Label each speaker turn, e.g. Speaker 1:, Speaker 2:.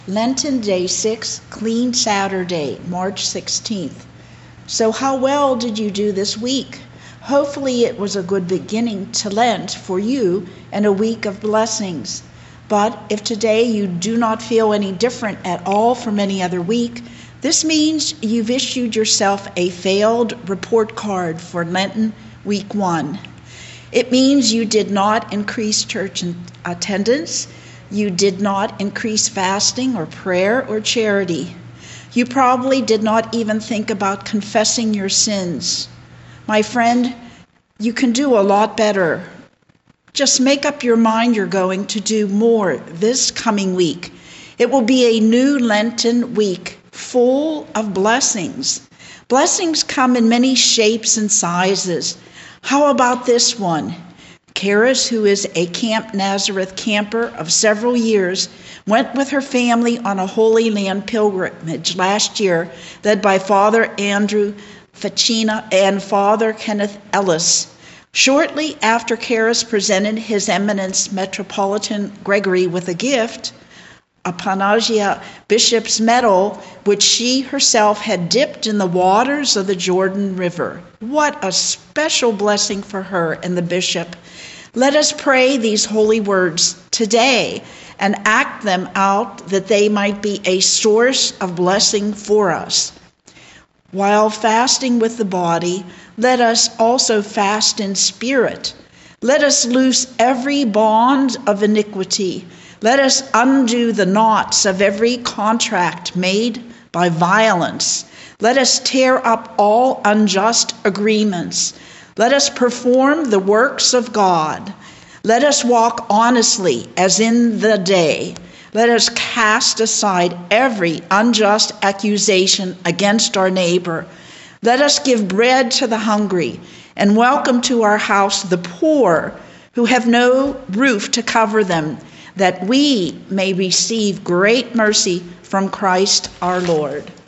Speaker 1: Lenten Day 6, Clean Saturday, March 16th. So how well did you do this week? Hopefully it was a good beginning to Lent for you and a week of blessings. But if today you do not feel any different at all from any other week, this means you've issued yourself a failed report card for Lenten week 1. It means you did not increase church attendance. You did not increase fasting or prayer or charity. You probably did not even think about confessing your sins. My friend, you can do a lot better. Just make up your mind you're going to do more this coming week. It will be a new Lenten week full of blessings. Blessings come in many shapes and sizes. How about this one? Karis, who is a Camp Nazareth camper of several years, went with her family on a Holy Land pilgrimage last year, led by Father Andrew Facina and Father Kenneth Ellis. Shortly after Karis presented His Eminence Metropolitan Gregory with a gift, a Panagia Bishop's medal, which she herself had dipped in the waters of the Jordan River. What a special blessing for her and the bishop. Let us pray these holy words today and act them out that they might be a source of blessing for us. While fasting with the body, let us also fast in spirit. Let us loose every bond of iniquity. Let us undo the knots of every contract made by violence. Let us tear up all unjust agreements. Let us perform the works of God. Let us walk honestly as in the day. Let us cast aside every unjust accusation against our neighbor. Let us give bread to the hungry and welcome to our house the poor who have no roof to cover them, that we may receive great mercy from Christ our Lord.